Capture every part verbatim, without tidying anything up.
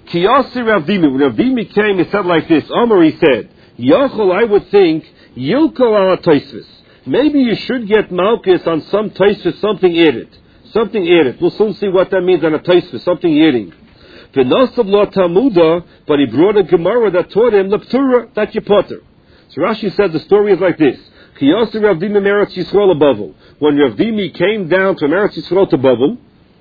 Kiyasi Rav Dimi. When Rav Dimi came, he said like this. Omar, he said, Yochel, I would think, Yilko ala Tosfos. Maybe you should get Malchus on some Tosfos, something added. Something added. We'll soon see what that means on a Tosfos, something adding. V'nosav lo Talmuda, but he brought a Gemara that taught him the Ptura, that you potter. So Rashi said the story is like this. Kiyasi Rav Dimi Meretz Yisrael Bavel. When Rav Dimi came down from Meretz Yisrael to Bavel,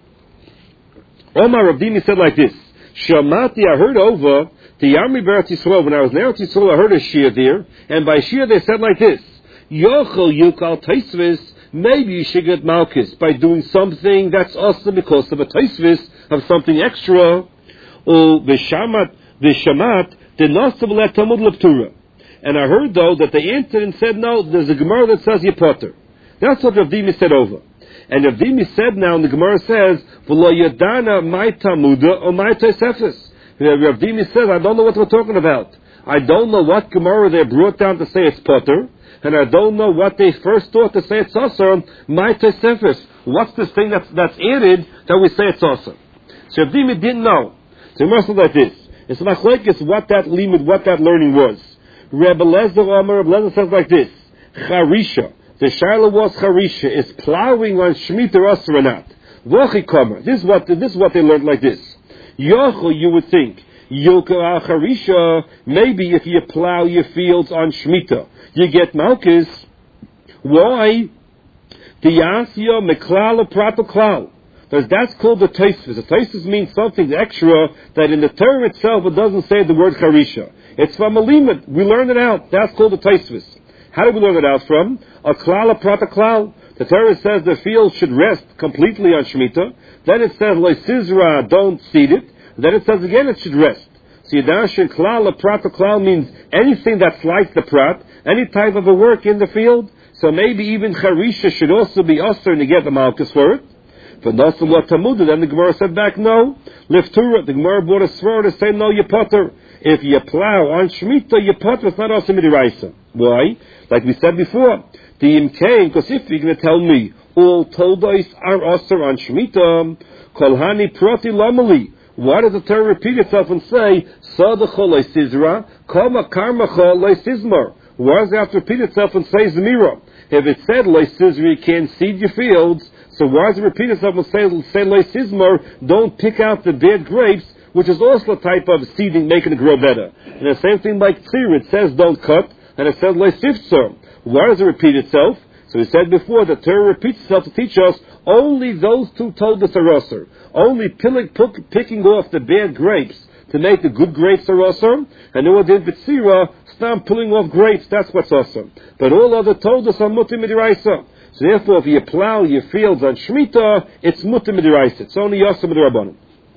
Omar Rav Dimi said like this. Shamati, I heard over the Yami Beretz Yisrael. When I was in Eretz Yisrael, I heard a Shir there, and by Shir they said like this: Yochel Yukal Tosfos. Maybe you should get Malchus by doing something that's also because of a Tosfos of something extra. Or v'shamat v'shamat denasav le'tamud leptura. And I heard though that they answered and said, no, there's a Gemara that says you potter. That's what Rav Dimi said over. And Rav Dimi said now, and the Gemara says, V'lo yadana my Talmuda or my Tosefos. Rav Dimi says, I don't know what we're talking about. I don't know what Gemara they brought down to say it's potter, and I don't know what they first thought to say it's awesome, my Tosefos. What's this thing that's, that's added that we say it's awesome? So Rav Dimi didn't know. So it must be like this. It's machlekes what that limud, what that learning was. Rebbe Lezer Omer, Rebbe Lezer says like this: Charisha. The shaila was Charisha is plowing on Shemitah Osir or not. V'chikomer. This is what this is what they learned like this. Yochel, you would think Yilka al Charisha. Maybe if you plow your fields on Shemitah, you get Malchus. Why? Tiyasya meklal prato klal. Because that's called the Tosfos. The Tosfos means something extra that in the Torah itself it doesn't say the word Charisha. It's from a limud. We learned it out. That's called the Tosfos. How do we learn it out from? A klal, a prata klal. The Torah says the field should rest completely on Shemitah. Then it says, lo sizra, don't seed it. Then it says again it should rest. So Yadash and klal, a prata klal means anything that's like the prat, any type of a work in the field. So maybe even Charisha should also be usher to get the Malchus for it. But not from what Talmudah, then the Gemara said back, no. Liftura, the Gemara brought a svara to say, no, you potter. If you plow on Shemitah, you potter, it's not also midiraisa. Why? Like we said before, the imkain, because if you're going to tell me, all toldos are also on Shemitah, kolhani proti lamali. Why does the Torah repeat itself and say, sadachol le'sizra, kama karmachol le'sizmar? Why does it have to repeat itself and say zemira? If it said le'sizra, you can't seed your fields, so why does it repeat itself and say, say le'sizmar, don't pick out the bad grapes, which is also a type of seeding, making it grow better. And the same thing like tzir, it says don't cut, and it says le'siftzor. Why does it repeat itself? So we said before, the Torah repeats itself to teach us only those two told us are usher. Only pilling, picking off the bad grapes to make the good grapes are usher, and then what did B'tzira, stop pulling off grapes, that's what's usher. But all other told us are mutim midiraisa. So therefore, if you plow your fields on Shemitah, it's mutim midiraisa. It's only usher midirabbanan.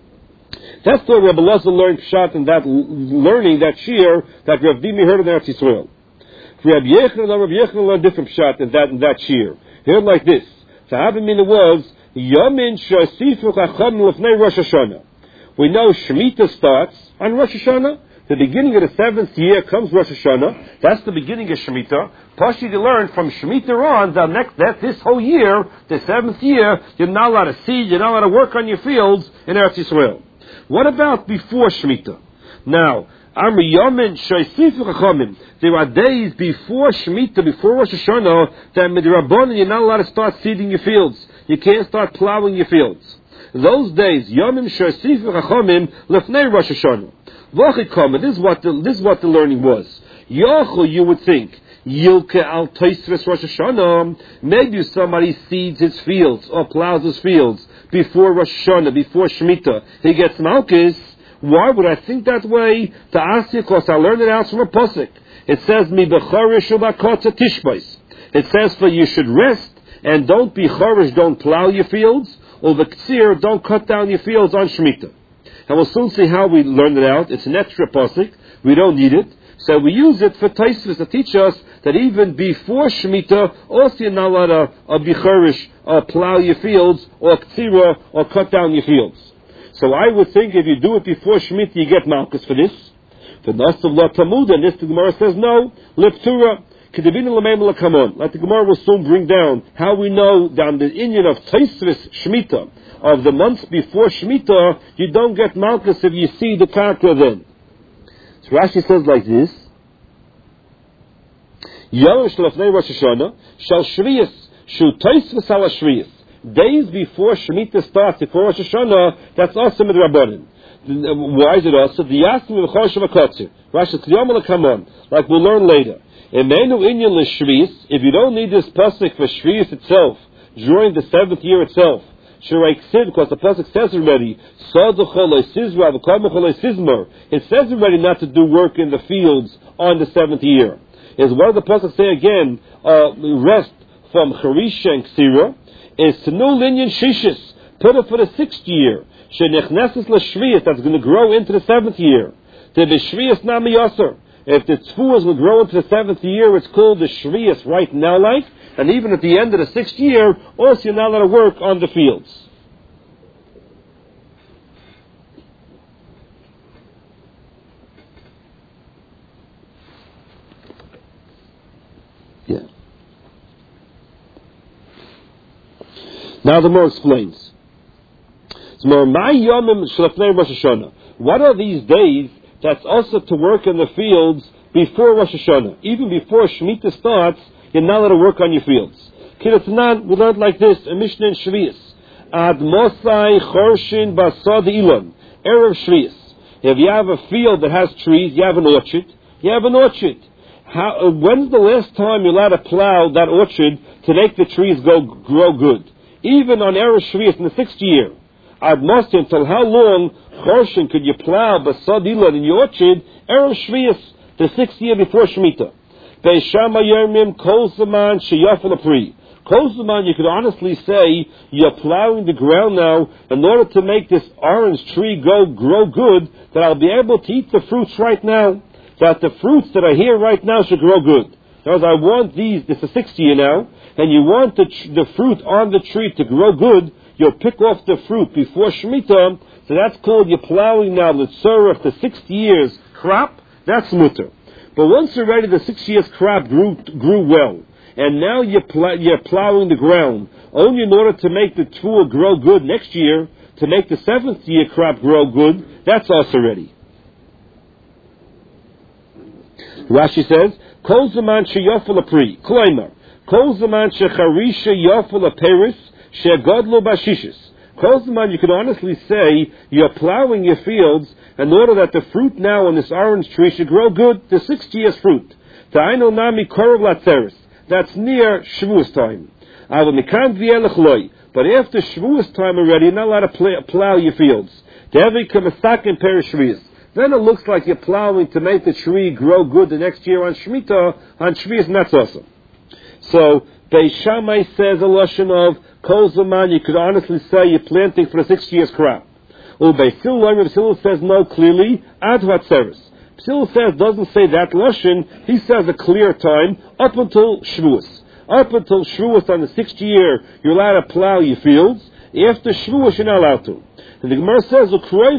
That's what Rebbe Lezer learned pshat in that learning, that shir, that Rav Dimi heard in Eretz Yisrael. Rabbi Yechon, Rabbi Yechon learned different pshat in that, in that shir. He heard like this. So having mean it was, Yamin Shasifu Chacham Lefnei Rosh Hashanah. We know Shemitah starts on Rosh Hashanah. The beginning of the seventh year comes Rosh Hashanah. That's the beginning of Shemitah. Pashi to learn from Shemitah on, the next, that this whole year, the seventh year, you're not allowed to seed, you're not allowed to work on your fields in Eretz Yisrael. What about before Shemitah? Now, there are days before Shemitah, before Rosh Hashanah, that midrabanan you're not allowed to start seeding your fields. You can't start plowing your fields. Those days, Yomim Shasifu Chachamim Lefnei Rosh Hashanah. This is what the this is what the learning was. Yochel, you would think, Yilke al Tosfos Rosh Hashanah. Maybe somebody seeds his fields or plows his fields before Rosh Hashanah, before Shemitah. He gets Malchus. Why would I think that way? To ask you, because I learned it out from a pasuk. It says, "Mi bechorish ubakotza tishbais." It says, "For you should rest and don't be chorish, don't plow your fields, or the ktsir, don't cut down your fields on Shemitah." And we'll soon see how we learned it out. It's an extra pasuk. We don't need it, so we use it for Tosfos to teach us that even before Shemitah, also you're not allowed to uh, be chorish, or plow your fields, or ktsira, or cut down your fields. So I would think if you do it before Shemitah, you get Malchus for this. The Nasav La Talmud, and this the Gemara says no. Liptura, Kedivin Lameim Lakamon. Like the Gemara will soon bring down how we know down the Indian of Tosfos Shemitah. of the months before Shemitah, you don't get Malchus if you see the karka then. So Rashi says like this, Yom Shlefnei Rosh Hashanah shall Shviyas Shu Toisvus Ala Shviyas. Days before Shemitah starts, before Rosh Hashanah, that's also midrabanan. Why is it also? The Yasmin v'Choshev HaKotzir. Rashi Tziyom come on, like we'll learn later. Emenu Inyan l'Shviyas. If you don't need this pasuk for Shviyas itself during the seventh year itself, Shirei Ksid, because the pasuk says already, Sadachol Sizra v'Kamachol Sizmar. It says already not to do work in the fields on the seventh year. Is what does the pasuk say again? Uh, rest from Charisha and Ksira is Tenu Linyan Shishis. Put it for the sixth year. Shenichneses l'Shviyas, that's going to grow into the seventh year. The Shviyas Nami Yasser. If the Tzfuas will grow into the seventh year, it's called the Shviyas right now, like, and even at the end of the sixth year, also you're not allowed to work on the fields. Yeah. Now the more explains. What are these days that's also to work in the fields before Rosh Hashanah? Even before Shemitah starts, you're not allowed to work on your fields. Kiratzanan, we learned like this in Mishnah and Shviyas. Ad Mosai Chorshin Basad Ilon, Erev Shviyas. If you have a field that has trees, you have an orchard, you have an orchard. How, when's the last time you're allowed to plow that orchard to make the trees go grow good? Even on Erev Shviyas in the sixth year. Ad Mosai, until how long Chorshin could you plow Basad Ilon in your orchard? Erev Shviyas, the sixth year before Shemitah. Beishama Yermim Kol Zaman Sheyafel Apri. Kol Zaman, you could honestly say you're plowing the ground now in order to make this orange tree go grow good, that I'll be able to eat the fruits right now. That the fruits that are here right now should grow good. Because I want these, this is the sixth year now, and you want the, the fruit on the tree to grow good, you'll pick off the fruit before Shemitah, so that's called you're plowing now the tzorach, the sixth year's crop, that's mutter. But once already the six years crop grew grew well, and now you're, pl- you're plowing the ground, only in order to make the tefillah grow good next year, to make the seventh year crop grow good, that's also ready. Rashi says, Kol zaman sheyafel apri, kloimer, Kol zaman shecharisha yafel aperis, shegodlo bashishis. Kol zaman, you can honestly say, you're plowing your fields in order that the fruit now on this orange tree should grow good, the sixth year's fruit. Ta'aino nami korov latzeres. That's near Shavuos time. But after Shavuos time already, you're not allowed to plow your fields. Then it looks like you're plowing to make the tree grow good the next year on Shemitah, on Shvius, and that's awesome. So, Beis Shammai says a lashon of Kol Zaman, you could honestly say you're planting for the six year's crop. Well, Beis Hillel says no clearly, Ad Vatzeres. Hillel says, doesn't say that lashon, he says a clear time, up until Shavuos. Up until Shavuos on the sixth year, you're allowed to plow your fields. After Shavuos, you're not allowed to. And the Gemara says,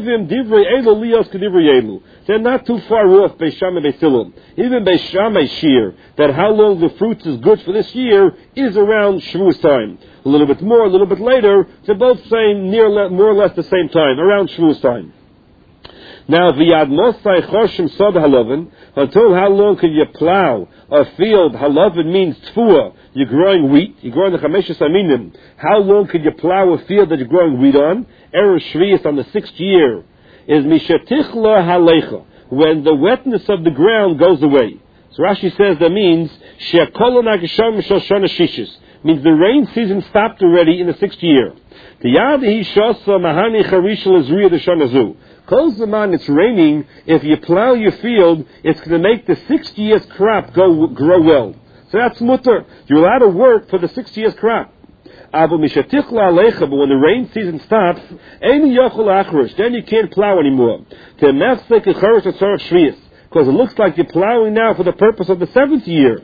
they're not too far off, Beis Shammai, Beis Hillel. Even Beis Shammai shir, that how long the fruits is good for this year, is around Shavuos time. A little bit more, a little bit later, they're both saying near, more or less the same time, around Shavuos time. Now, v'yad mosai choshim sod halovin, until how long can you plow a field? Halovin means tfuah. You're growing wheat. You're growing the chameshes aminim. How long can you plow a field that you're growing wheat on? Erev Shvius on the sixth year is mishatichla halecha, when the wetness of the ground goes away. So Rashi says that means she'kolon agasham shoshana shishis, means the rain season stopped already in the sixth year. The yadi shosa mahani charishal izriya deshanazu. Kol zaman it's raining, if you plow your field, it's going to make the sixth year's crop go grow well. So that's mutter. You're allowed to work for the sixth year's crop. But when the rain season stops, then you can't plow anymore. Because it looks like you're plowing now for the purpose of the seventh year.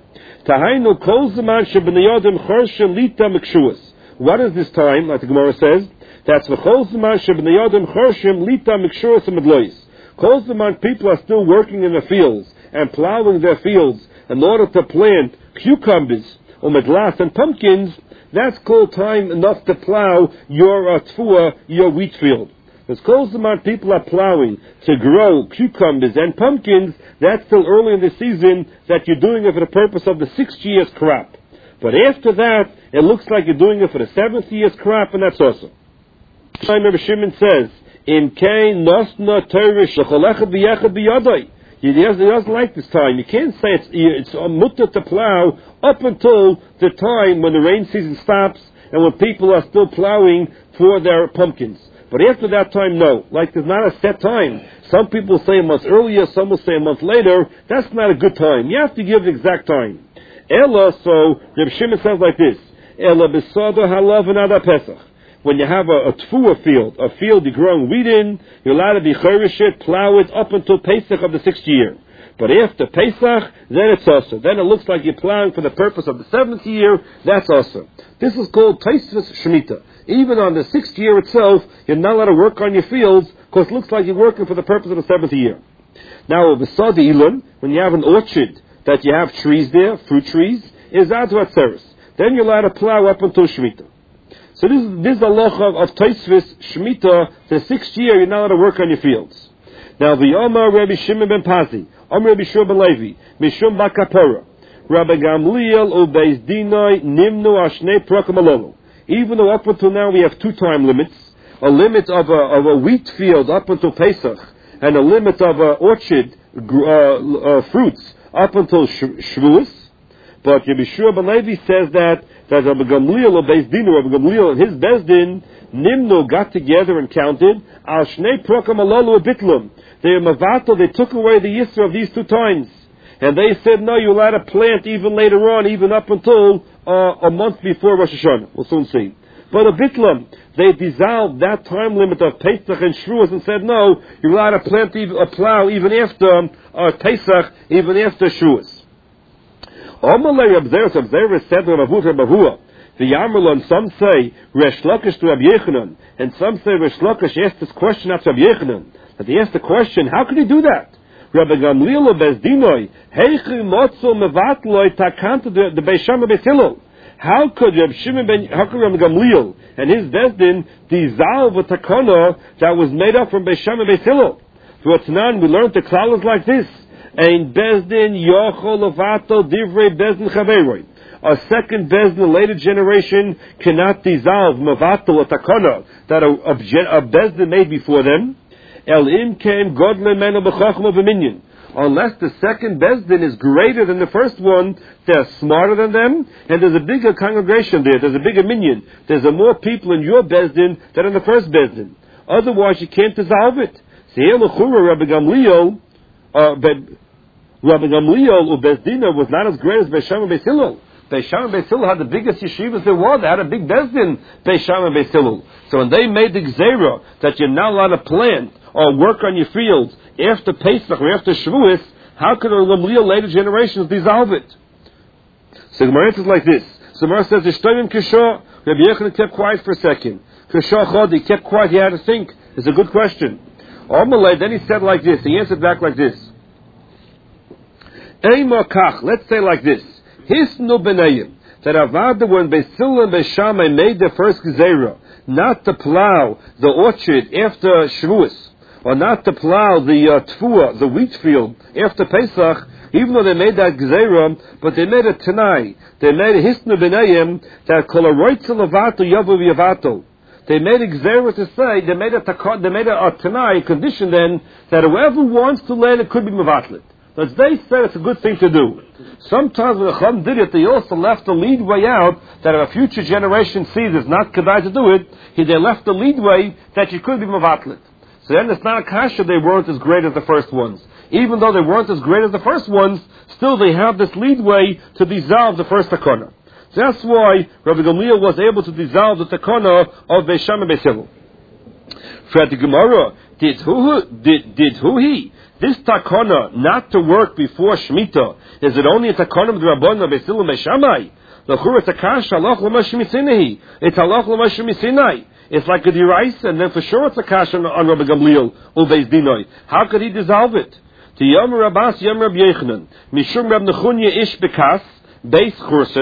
What is this time, like the Gemara says? That's v'chol zaman sheb'neyadim chorshim lita mikshuras amedlois. Kol zaman people are still working in the fields and plowing their fields in order to plant cucumbers or medlas and pumpkins. that's called time enough to plow your uh, tfuah, your wheat field. As close amount people are plowing to grow cucumbers and pumpkins, that's still early in the season that you're doing it for the purpose of the sixth year's crop. But after that, it looks like you're doing it for the seventh year's crop, and that's awesome. Rabbi Shimon says, in Kain nosna teirish lecholechet b'yechad b'yadai. He doesn't like this time. You can't say it's, it's a mutter to plow up until the time when the rain season stops and when people are still plowing for their pumpkins. But after that time, no. Like there's not a set time. Some people say a month earlier, some will say a month later. That's not a good time. You have to give the exact time. Ella, so Reb Shimon says like this: Ella besado halav v'nada pesach. When you have a, a tfuah field, a field you're growing wheat in, you're allowed to be cherish it, plow it up until Pesach of the sixth year. But after Pesach, then it's also. Then it looks like you're plowing for the purpose of the seventh year. That's also. This is called Taisvus Shemitah. Even on the sixth year itself, you're not allowed to work on your fields because it looks like you're working for the purpose of the seventh year. Now, beside the Ilan, when you have an orchard that you have trees there, fruit trees, is Adu Atzeres. Then you're allowed to plow up until Shemitah. So this is this is the law of Taisvus Shemitah. The sixth year, you're not allowed to work on your fields. Now, the Omar Rabbi Shimon ben Pazi, Omar Rabbi Shua ben Levi, Mishum Bakapora, Rabbi Gamliel Ubeis Dinoi Nimnu Ashnei Prakam Alolu. Even though up until now we have two time limits, a limit of a, of a wheat field up until Pesach, and a limit of a orchard uh, uh, fruits up until Shavuos. But Rabbi Shua ben Levi says that that Rabbi Gamliel or Beis Din, Rabbi Gamliel and his Bezdin, Nimno got together and counted Al Shnei Prakam Alolu Bitlum. They were Mavato, they took away the Yisra of these two times. And they said, no, you're allowed to plant even later on, even up until uh, a month before Rosh Hashanah. We'll soon see. But a Bitlam, they dissolved that time limit of Pesach and Shavuos and said, no, you're allowed to plant even, a plow even after uh, Pesach, even after Shavuos. Omalei Abzeres, Abzeres said to Rabbi Bahua, the Yamalon, some say Resh Lakish to Rabbi Yechanan, and some say Resh Lakish asked this question after Rabbi Yechanan. That he asked the question, how could he do that? Rabbi Gamliel Bezdinoi, Heichi Motzo Mevatloi Takanta the Beis Shammai Beis Hillel. How could Rabbi Shimon ben how could Rabbi Gamliel and his Bezdin dissolve a takana that was made up from Beis Shammai Beis Hillel? Through Tanan, we learned the klaus like this: Ein Bezdin Yochol Levato Divrei Bezdin Chaveroi. A second Bezdin, a later generation, cannot dissolve Mevato a takana that a, a, a Bezdin made before them. El im came God lemenu b'chachma v'minyan. Unless the second Bezdin is greater than the first one, they're smarter than them, and there's a bigger congregation there, there's a bigger minyan. There's a more people in your Bezdin than in the first Bezdin. Otherwise, you can't dissolve it. So here, l'chura, Rabbi Gamliel, uh, Rabbi Gamliel or Bezdina was not as great as Beis Shammai Beis Hillel. Beis Shammai Beis Hillel had the biggest yeshivas there were. They had a big Bezdin, Beis Shammai Beis Hillel. So when they made the gzeira that you're not allowed to plant or work on your fields after Pesach or after Shavuos, how could a Gamliel later generations dissolve it? So the Gemara answers like this. So the Gemara says, Ishtoyim Kishah, Rabbi Yechanan kept quiet for a second. Kishah Chod, he kept quiet, he had to think. It's a good question. Amalei, then he said like this, he answered back like this. Eimah Kach, let's say like this. Hisnu B'nayim, that Avada, when Beis Hillel and Beis Shammai made their first Gezerah, not to plow the orchard after Shavuos, or not to plow the uh, tfuah, the wheat field, after Pesach, even though they made that gzeira, but they made a tanai. They made a hisnu b'nayim that kol haroitzel levato yavu v'yavato. They made a gzeira to say, they made a takot, they made a, a tanai, a condition then, that whoever wants to learn it could be mevatlet. But they said it's a good thing to do. Sometimes when the Chum did it, they also left the lead way out that if a future generation sees it's not kedai to do it, they left the lead way that you could be mevatlet. So then it's not a kasha, they weren't as great as the first ones. Even though they weren't as great as the first ones, still they have this leadway to dissolve the first takana. So that's why Rabbi Gamliel was able to dissolve the takana of Beis Shammai Beis Hillel. For the Gemara, did who did did who he this takana not to work before Shemitah? Is it only a takana of the Rabbanan Beis Hillel Beis Shammai? The Chura Takash halach l'mashmi sinai. It's halach l'mashmi sinai. It's like a dirais, and then for sure it's a kash on, on Rabbi Gamliel or Beis Dinoi. How could he dissolve it? To Yom Rabbas Yom Rabbi Yechanan Mishum Rab Nechunya Ish Bekas Beis Chursen.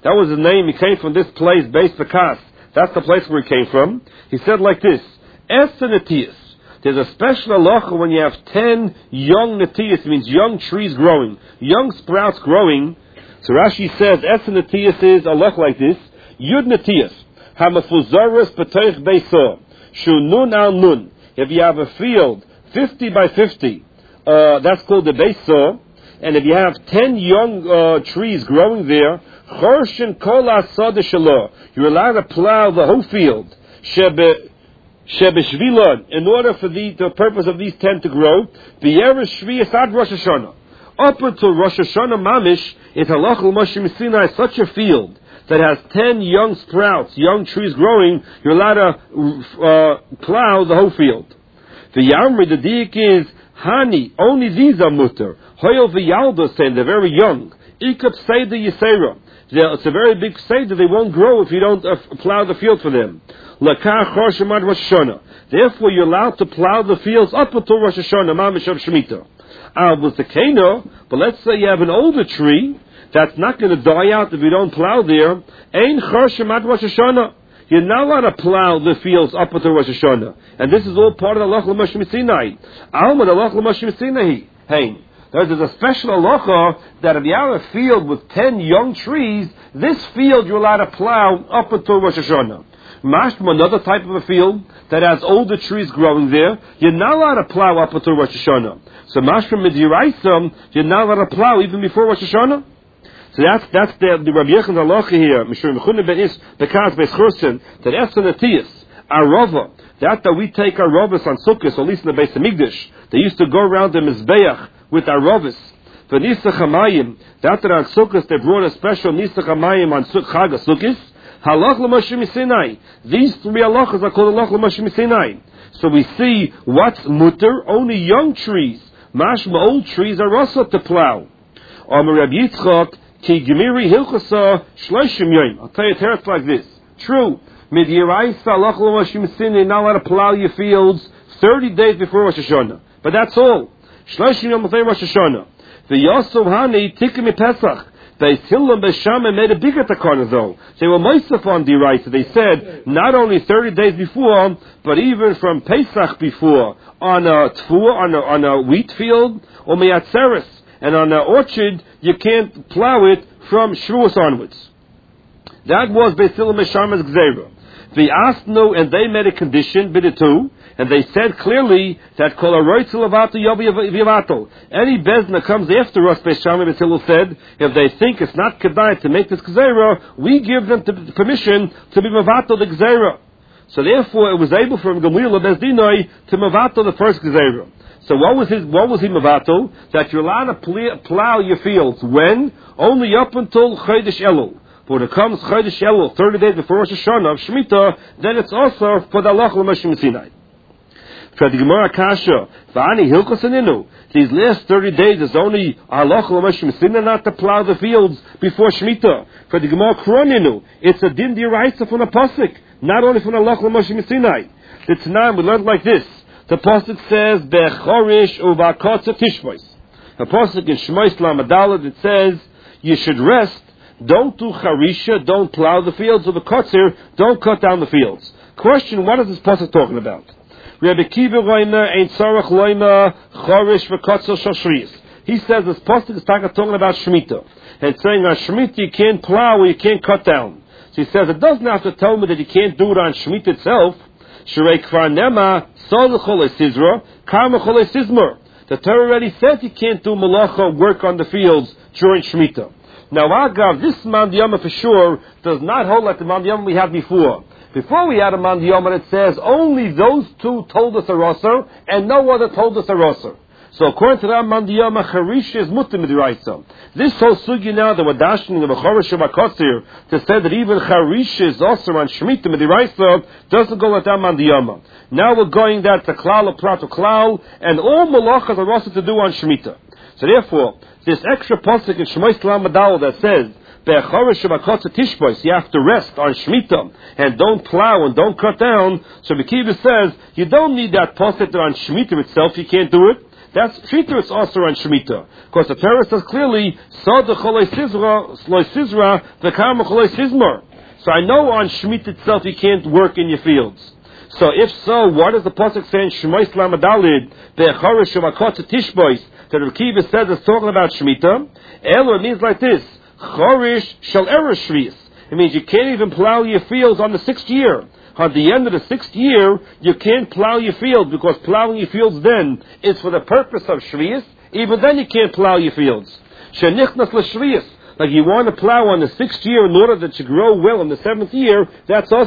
That was his name. He came from this place, Beis Bekas. That's the place where he came from. He said like this, Ester Netias. There's a special halacha when you have ten young Netias, it means young trees growing, young sprouts growing. So Rashi says, Ester Netias is a halacha like this, Yud Netias, Hamafuzaras B'toich Beisor, Shu Nun al Nun. If you have a field, fifty by fifty, uh, that's called the Beisor, and if you have ten young uh, trees growing there, Chorshin Kol Asad Shalor, you're allowed to plow the whole field, Shebe Shebeshvilon, in order for the, the purpose of these ten to grow, B'yeresh Shviyas ad Rosh Hashanah. Up until Rosh Hashanah Mamish, it's halach l'Moshe Missinai, such a field that has ten young sprouts, young trees growing, you're allowed to uh, plow the whole field. The Yamri, the diik is, Hani, only these are mutter. Hoyel v'yalda, saying they're very young. Ikab Seder Yisera. It's a very big Seder, they won't grow if you don't uh, plow the field for them. Lakar Chorshim ad Rosh Hashanah. Therefore, you're allowed to plow the fields up until Rosh Hashanah, Mamish of Shemitah. Al was the Kano, but let's say you have an older tree that's not going to die out if you don't plow there. Ein Chorshim ad Rosh Hashanah. You're not allowed to plow the fields up until Rosh Hashanah. And this is all part of the Halach L'Moshe Missinai. Alma, the Halach L'Moshe Missinai. Hey, there's a special halacha that if you have a field with ten young trees, this field you're allowed to plow up until Rosh Hashanah. Mashma, another type of a field that has older trees growing there, you're not allowed to plow up until Rosh Hashanah. So Mashma Midiraisam, you're not allowed to plow even before Rosh Hashanah. So that's that's the, the Rabbi Yechon halacha here. Mishur Mechune Ben Is Bekas Beis Chursin that Ester Netias Arova. That that we take our rovas on Sukkot, or at least in the Beis Hamikdash, they used to go around the Mizbeach with our rovas. For Nisach Hamayim, that that on Sukkot they brought a special Nisach Hamayim on Chag Sukkot. Halach L'Moshe Missinai. These three halachas are called Halach L'Moshe Missinai. So we see what's mutter, only young trees. Mashma, old trees are also to plow. Or Rabbi Yitzchak, Ki Gemiri Hilchasa Shloshim Yoim. I'll tell you a it's like this. True. Midyiraisa Halach L'Moshe Missinai, not allowed to plow your fields thirty days before Rosh Hashanah. But that's all. Shloshim Yom before Rosh Hashanah. The Yosef Hani Tikkum Pesach. They Hillel Beshama made a bigger takana though. They were Moisef on Diraisa. They said not only thirty days before, but even from Pesach before, on a tfuah, on a, on a wheat field, or Meyatzeres, and on an orchard, you can't plow it from Shavuos onwards. That was Beis Hillel Beshama's Gzeira. They asked no, and they made a condition, bid it too. And they said clearly that kol haroitzel levato yovi vivato. Any bezna comes after us, Beis Shammai Beis Hillel said, if they think it's not kedai to make this gzeira, we give them to, permission to be mevato the gzeira. So therefore, it was able for Gamliel Beis Dinoi to mevato the first gzeira. So what was his? What was he mevato? That you're allowed to pl- plow your fields when only up until Chodesh Elul. When it comes Chodesh Elul, thirty days before Rosh Hashanah of Shemitah, then it's also for the Halach L'Moshe Missinai. For the Gemara Kasha, V'ani Hilkosaninu, these last thirty days is only Halach L'Moshe Missinai not to plow the fields before Shemitah. For the Gemara Kroninu, it's a din d'iraisa from the pasuk, not only from the Halach L'Moshe Missinai. The Tanam we learned like this. The pasuk says Bechorish Uvakotza Tishmois. The pasuk in Shmois Lamadalad it says you should rest. Don't do charisha, don't plow the fields, or the kotzer, don't cut down the fields. Question, what is this pasuk talking about? Rabbi Kiva Roima ain't Sarach Loima Chorish v'Kotzel Shashrius. He says this pasuk is talking about Shemitah. And saying on Shemitah you can't plow or you can't cut down. So he says it doesn't have to tell me that you can't do it on Shemitah itself. Shrei Kvar Nema Sol Chole Sizra Karma Chole Sizmur. The Torah already said you can't do malacha work on the fields during Shemitah. Now, Agav, this Mandiyama for sure does not hold like the Mandiyama we had before. Before we had a Mandiyama that says only those two told us a Rosser and no other told us a Rosser. So according to that Mandiyama, Charish is Mutim Midiraisa. This whole sugi now that we're dashing the Bechorish of Akotzir to say that even Charish is also on Shemitah Midiraisa doesn't go like that Mandiyama. Now we're going that to Klal or Prato Klal and all Malachas are also to do on Shemitah. So therefore, this extra pasuk in Shmois Lamadal that says, Be'achorish Shabakotza Tishbois, you have to rest on Shemitah and don't plow and don't cut down. So Bekiva says, you don't need that pasuk that on Shemitah itself, you can't do it. That's Shmita is also on Shemitah. Because the Torah says clearly, Sada Cholei Sizra, Sloi Sizra, V'kama Cholei Sizmar. So I know on Shemitah itself you can't work in your fields. So if so, what does the Pasuk say in Shemais Lamadalid, Ve'echarish Shemakot Tishbois, that Rav Kiva says it's talking about Shemitah? Elo, it means like this, Chorish Shel Eresh Shvius. It means you can't even plow your fields on the sixth year. At the end of the sixth year, you can't plow your fields, because plowing your fields then is for the purpose of Shvius. Even then you can't plow your fields. Shenichnas l'Shvius. Like you want to plow on the sixth year in order that you grow well in the seventh year, that's also